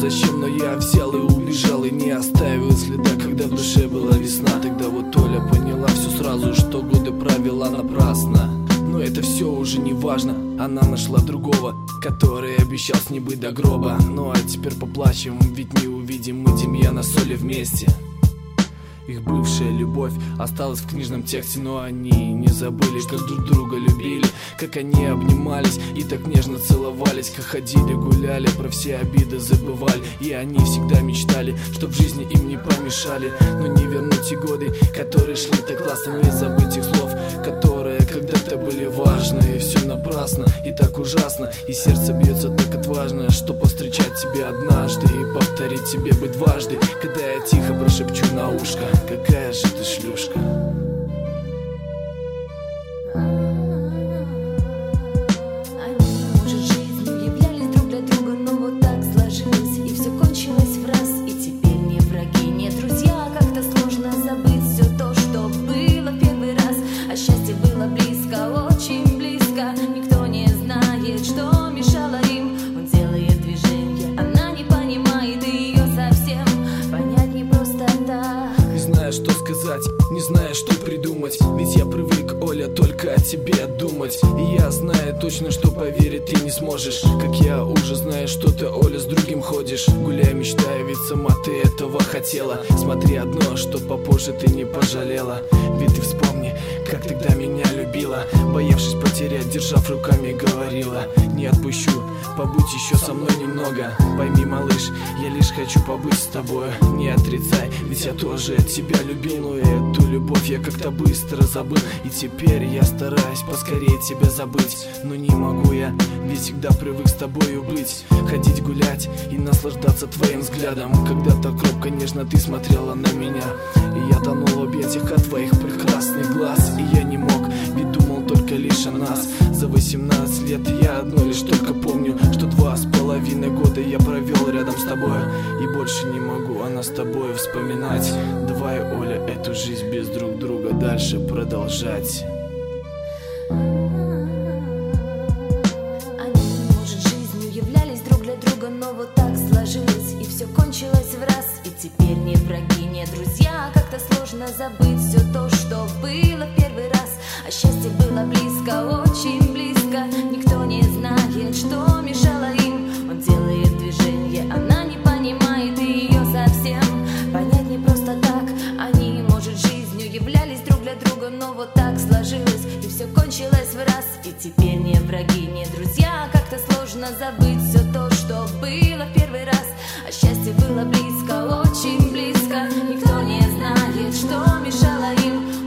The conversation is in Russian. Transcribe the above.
зачем, но я взял и убежал, и не оставил следа, когда в душе была весна. Тогда вот Оля поняла все сразу, что годы провела напрасно. Но это все уже не важно, она нашла другого, который обещал с ней быть до гроба. Ну а теперь поплачем, ведь не увидим мы Демьяна с Олей вместе. Их бывшая любовь осталась в книжном тексте, но они не забыли, как друг друга любили, как они обнимались и так нежно целовались, как ходили, гуляли, про все обиды забывали. И они всегда мечтали, чтоб в жизни им не помешали. Но не вернуть те годы, которые шли так классно, не забыть их слов, которые когда-то были важны. И все напрасно, и так ужасно, и сердце бьется так отважно, что повстречать тебя однажды и повторить тебе быть дважды, когда я тихо прошепчу на ушко: какая же ты шлюшка. Не знаю, что придумать, ведь я привык, Оля, только о тебе думать. И я знаю точно, что поверить ты не сможешь, как я уже знаю, что ты, Оля, с другим ходишь. Гуляй, мечтай, ведь сама ты этого хотела. Смотри одно, что попозже ты не пожалела. Ведь ты вспомни, как тогда меня любила, боявшись потерять, держав руками, говорила: не отпущу, побудь еще со мной немного. Пойми, малыш, я лишь хочу побыть с тобой. Не отрицай, ведь я тоже тебя любил, но эту любовь я как-то быстро забыл. И теперь я стараюсь поскорее тебя забыть, но не могу я, ведь всегда привык с тобою быть, ходить гулять и наслаждаться твоим взглядом. Когда-то робко, нежно ты смотрела на меня, и я тонул в объятиях от твоих прекрасных глаз. И я не мог, ведь думал только лишь о нас. За 18 лет я одно лишь только помню, что 2,5 года я провел рядом с тобой, и больше не могу она с тобой вспоминать. Давай, Оля, эту жизнь без друг друга дальше продолжать. Они, может, жизнью являлись друг для друга, но вот так сложилось, и все кончилось в раз. И теперь не враги, не друзья, как-то сложно забыть все то, что было в первый раз. А счастье было близко, очень близко. Никто не знает, что мешало им. Он делает движение, она не понимает ее совсем. Понять не просто так. Они, может, жизнью являлись друг для друга, но вот так сложилось, и все кончилось в раз. И теперь не враги, не друзья, как-то сложно забыть все то, что было в первый раз. А счастье было близко, очень близко. Никто не знает, что мешало им.